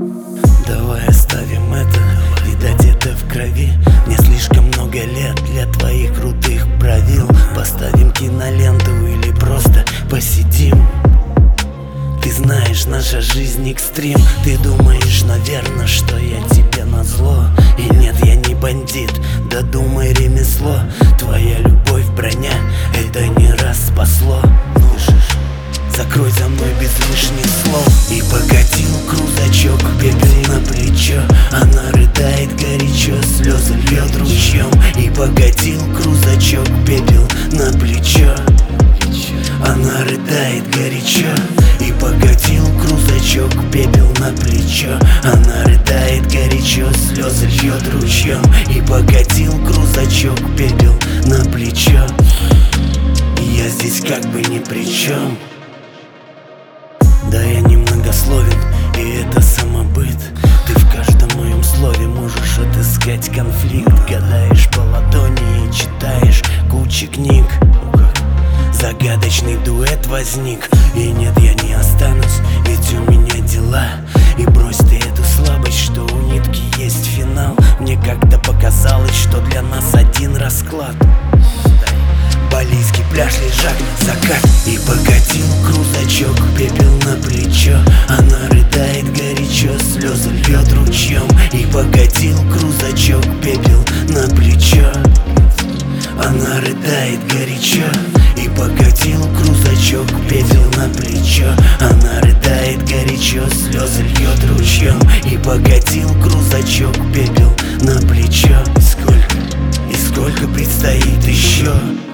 Давай оставим это, видать это в крови. Мне слишком много лет для твоих крутых правил. Поставим киноленту или просто посидим. Ты знаешь, наша жизнь экстрим. Ты думаешь, наверное, что я тебе назло. И нет, я не бандит, додумай ремесло. Твоя любовь броня, это не раз спасло. Слышишь? Закрой за мной без лишних слов. И покатил крузачок, пепел на плечо. Она рыдает горячо, слезы льет ручьем. И покатил крузачок, пепел на плечо. Она рыдает горячо. И покатил крузачок, пепел на плечо. Она рыдает горячо, слезы льет ручьем. И покатил крузачок, пепел на плечо. И я здесь как бы ни при чем. Да, я немногословен, и это самобыт. Ты в каждом моем слове можешь отыскать конфликт. Гадаешь по ладони и читаешь кучи книг. Загадочный дуэт возник. И нет, я не останусь, ведь у меня дела. И брось ты эту слабость, что у нитки есть финал. Мне как-то показалось, что для нас один расклад. Балийский пляж, лежак, закат. И покатил крузачок, пепел на плечо. Она рыдает горячо, слезы льет ручьем. И покатил крузачок, пепел на плечо. Она рыдает горячо. И покатил крузачок, пепел на плечо. Она рыдает горячо, слезы льет ручьем. И покатил крузачок, пепел на плечо. И сколько предстоит еще?